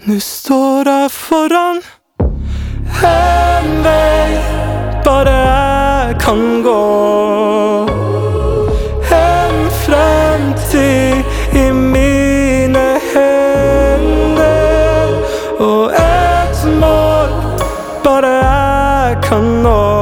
Nå står jeg foran en vei bare jeg kan gå. En fremtid i mine hender, og et mål bare jeg kan nå.